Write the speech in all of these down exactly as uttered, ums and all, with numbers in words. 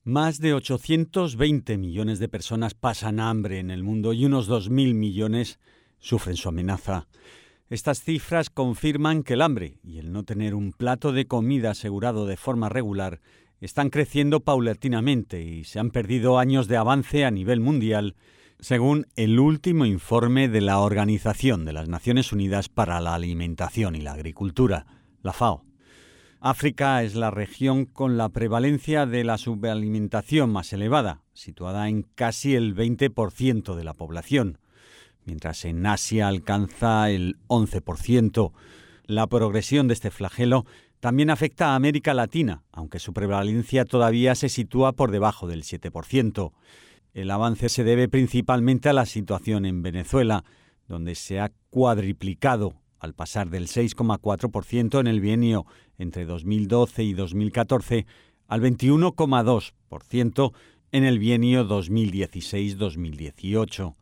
Más de ochocientos veinte millones de personas pasan hambre en el mundo y unos dos mil millones sufren su amenaza. Estas cifras confirman que el hambre y el no tener un plato de comida asegurado de forma regular están creciendo paulatinamente y se han perdido años de avance a nivel mundial, según el último informe de la Organización de las Naciones Unidas para la Alimentación y la Agricultura, la FAO. África es la región con la prevalencia de la subalimentación más elevada, situada en casi el veinte por ciento de la población, mientras en Asia alcanza el once por ciento. La progresión de este flagelo también afecta a América Latina, aunque su prevalencia todavía se sitúa por debajo del siete por ciento. El avance se debe principalmente a la situación en Venezuela, donde se ha cuadriplicado al pasar del seis coma cuatro por ciento en el bienio entre dos mil doce y dos mil catorce al veintiuno coma dos por ciento en el bienio dos mil dieciséis dos mil dieciocho.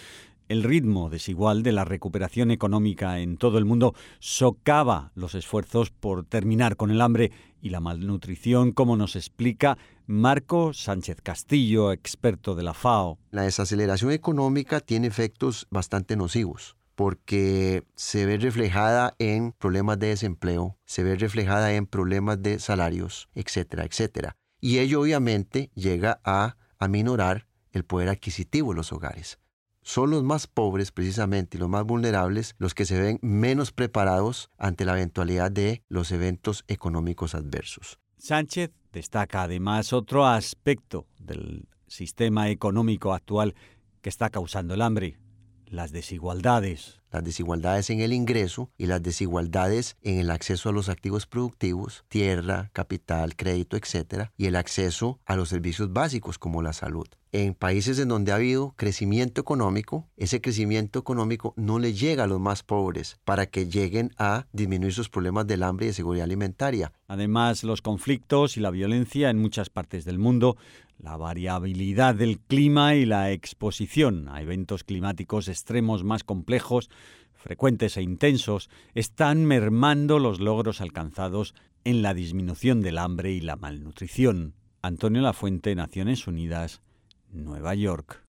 El ritmo desigual de la recuperación económica en todo el mundo socava los esfuerzos por terminar con el hambre y la malnutrición, como nos explica Marco Sánchez Castillo, experto de la FAO. La desaceleración económica tiene efectos bastante nocivos, porque se ve reflejada en problemas de desempleo, se ve reflejada en problemas de salarios, etcétera, etcétera. Y ello obviamente llega a aminorar el poder adquisitivo de los hogares. Son los más pobres precisamente y los más vulnerables los que se ven menos preparados ante la eventualidad de los eventos económicos adversos. Sánchez destaca además otro aspecto del sistema económico actual que está causando el hambre: las desigualdades. Las desigualdades en el ingreso y las desigualdades en el acceso a los activos productivos, tierra, capital, crédito, etcétera, y el acceso a los servicios básicos como la salud. En países en donde ha habido crecimiento económico, ese crecimiento económico no le llega a los más pobres para que lleguen a disminuir sus problemas del hambre y de seguridad alimentaria. Además, los conflictos y la violencia en muchas partes del mundo, la variabilidad del clima y la exposición a eventos climáticos extremos más complejos, frecuentes e intensos, están mermando los logros alcanzados en la disminución del hambre y la malnutrición. Antonio Lafuente, Naciones Unidas, Nueva York.